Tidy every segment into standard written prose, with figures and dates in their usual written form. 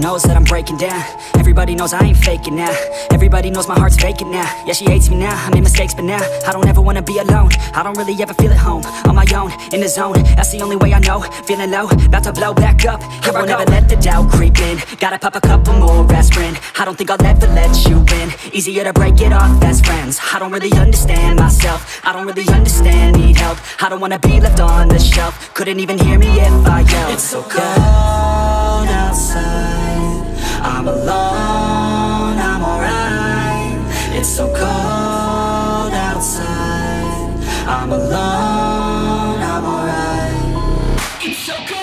knows that I'm breaking down. Everybody knows I ain't faking now. Everybody knows my heart's vacant now. Yeah, she hates me now, I made mistakes but now I don't ever wanna be alone. I don't really ever feel at home. On my own, in the zone, that's the only way I know. Feeling low, about to blow back up. Here I won't ever let the doubt creep in. Gotta pop a couple more aspirin. I don't think I'll ever let you in. Easier to break it off as friends. I don't really understand myself. I don't really understand, need help. I don't wanna be left on the shelf. Couldn't even hear me if I yelled. It's so cold outside, I'm alone, I'm alright. It's so cold outside, I'm alone, I'm alright. It's so cold.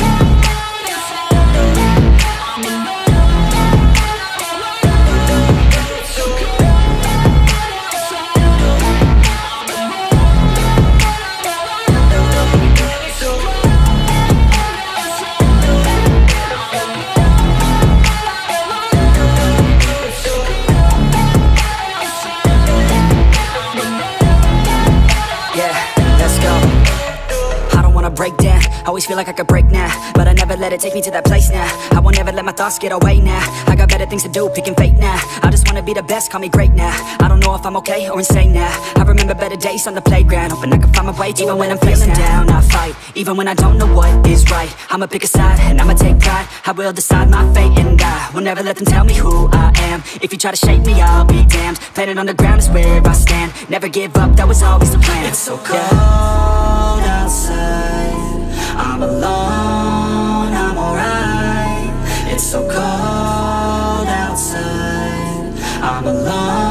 Break down, always feel like I could break now, but I never let it take me to that place now. I won't ever let my thoughts get away now. I got better things to do, picking fate now. I just wanna be the best, call me great now. I don't know if I'm okay or insane now. I remember better days on the playground, hoping I can find my way. Even when I'm feeling down, I fight. Even when I don't know what is right, I'ma pick a side and I'ma take pride. I will decide my fate and I will never let them tell me who I am. If you try to shape me, I'll be damned. Planet on the ground is where I stand. Never give up, that was always the plan. It's so cold outside, I'm alone, I'm alright. It's so cold outside, I'm alone.